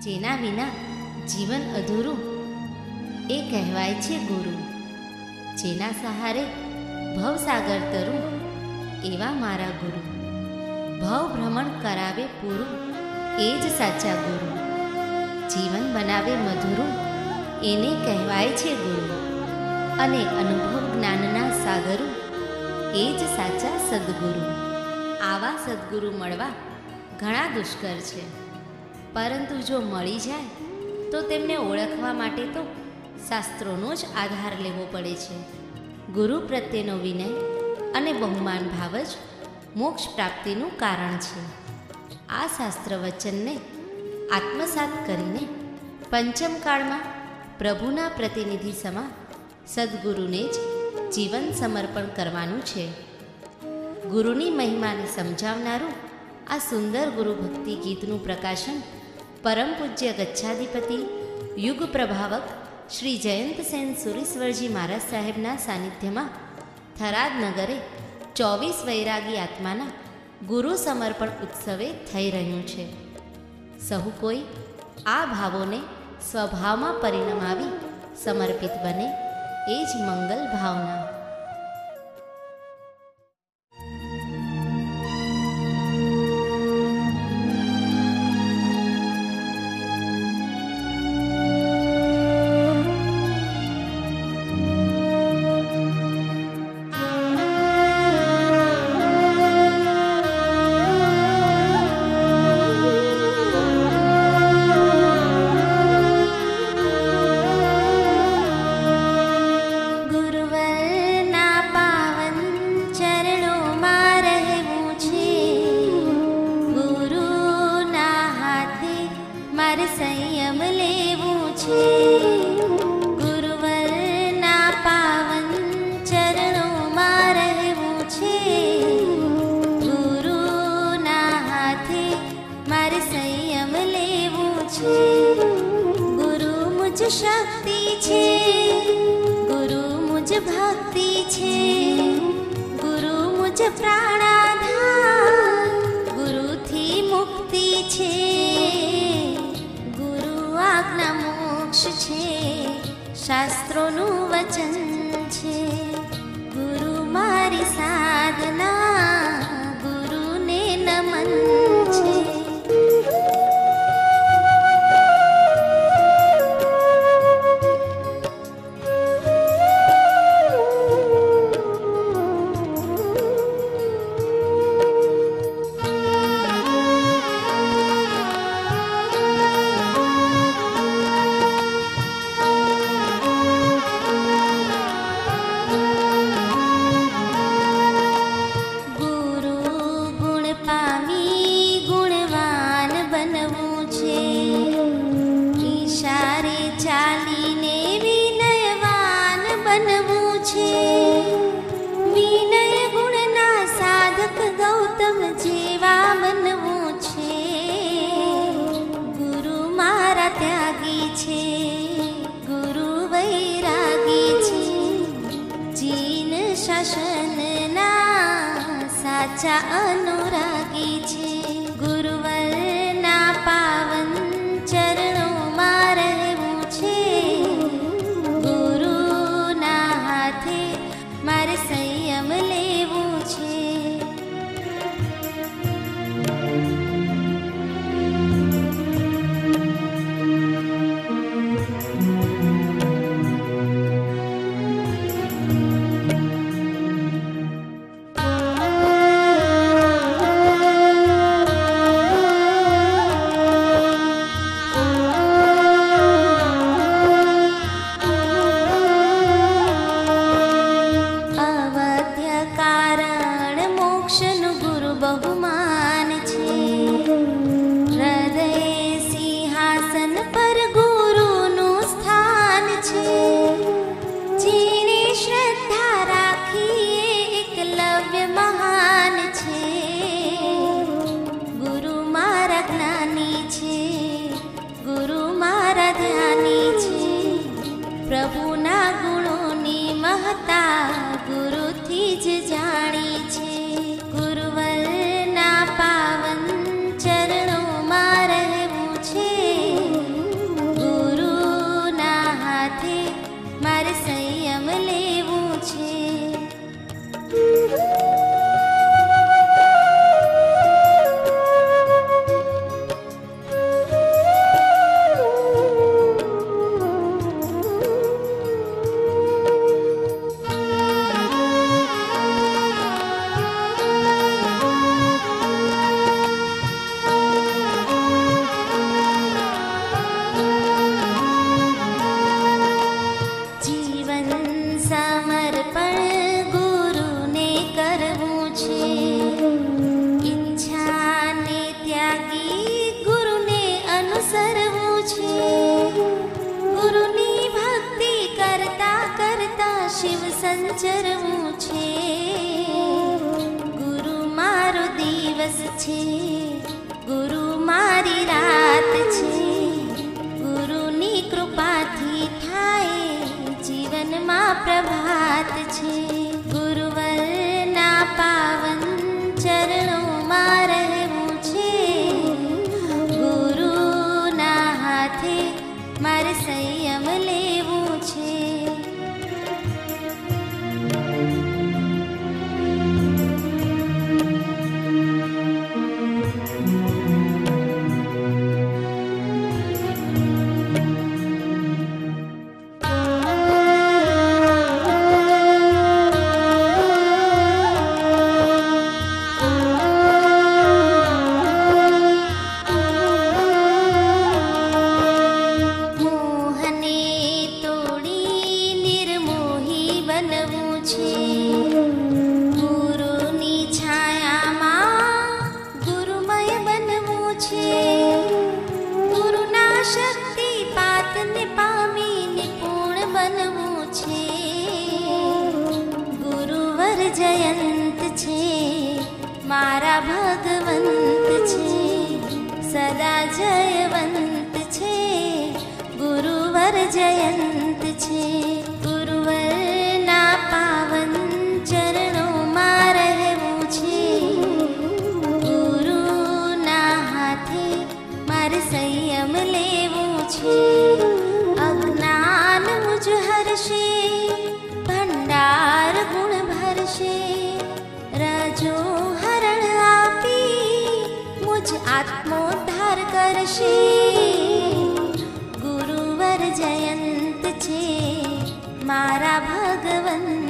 જેના વિના જીવન અધૂરું એ કહેવાય છે ગુરુ. જેના સહારે ભવસાગર તરું એવા મારા ગુરુ. ભવ ભ્રમણ કરાવે પૂરું એ જ સાચા ગુરુ. જીવન બનાવે મધુરું એને કહેવાય છે ગુરુ. અને અનુભવ જ્ઞાનના સાગરો એ જ સાચા સદ્ગુરુ. આવા સદ્ગુરુ મળવા ઘણા દુષ્કર છે, પરંતુ જો મળી જાય તો તેમને ઓળખવા માટે તો શાસ્ત્રોનો જ આધાર લેવો પડે છે. ગુરુ પ્રત્યેનો વિનય અને બહુમાન ભાવ જ મોક્ષ પ્રાપ્તિનું કારણ છે. આ શાસ્ત્ર વચનને આત્મસાત કરીને પંચમકાળમાં પ્રભુના પ્રતિનિધિ સમા સદ્ગુરુને જ જીવન સમર્પણ કરવાનું છે. ગુરુની મહિમાને સમજાવનારું આ સુંદર ગુરુ ભક્તિ ગીતનું પ્રકાશન પરમ પૂજ્ય ગચ્છાધિપતિ યુગ પ્રભાવક શ્રી જયંતસેન સુરીશ્વરજી મહારાજ સાહેબના સાનિધ્યમાં થરાદ નગરે 24 વૈરાગી આત્માના ગુરુ સમર્પણ ઉત્સવે થઈ રહ્યું છે. સહુ કોઈ આ ભાવોને સ્વભાવમાં પરિણમાવી સમર્પિત બને એ જ મંગલ ભાવના. સંયમ લેવું છે. ગુરુવરના પાવન ચરણોમાં રહેવું છે. ગુરુના હાથે મારે સંયમ લેવું છે. ગુરુ મુજ શક્તિ છે, ગુરુ મુજ ભક્તિ છે, ગુરુ મુજ પ્રાણાધાર, ગુરુથી મુક્તિ છે. મોક્ષ છે, શાસ્ત્રોનું વચન છે. ગુરુ મારી સાધના, ગુરુને નમન છે. સાચા અનુરાગી છે. ગુરુવરના પાવન ચરણોમાં રહેવું છે. ગુરુના હાથે મારે સંયમ લેવું છે. બહુમાન છે. હૃદય સિંહાસન પર ગુરુનું સ્થાન છે. જેને શ્રદ્ધા રાખીએ એકલવ્ય મહાન છે. ગુરુ મારા જ્ઞાની છે, ગુરુ મારા ધ્યાની છે. પ્રભુના ગુણોની મહત્તા ગુરુથી જ જાણી છે. ગુરુવરના પાવન ચરણોમાં રહેવું છે. ગુરુને અનુસરવું છે. ગુરુની ભક્તિ કરતા કરતા શિવ સંચરવું છે. ગુરુ મારો દિવસ છે, ગુરુ મારી રાત છે. ગુરુની કૃપાથી થાય જીવનમાં પ્રભાત છે. ગુરુવરના પાવન ચરણોમાં રહેવું છે. ગુરુના હાથે મારે સંયમ લેવું છે. જયંત છે મારા ભગવંત છે, સદા જયવંત છે. ગુરુવર જયંત છે. ગુરુવરના પાવન ચરણોમાં રહેવું છે. ગુરુના હાથે મારે સંયમ લેવું છે. અજ્ઞાન મુજ હરશે, ભંડાર ગુણ ભરશે. રજો હરણ આપી મુજ આત્મોદ્ધાર કરશે. ગુરુવર જયંત છે મારા ભગવંત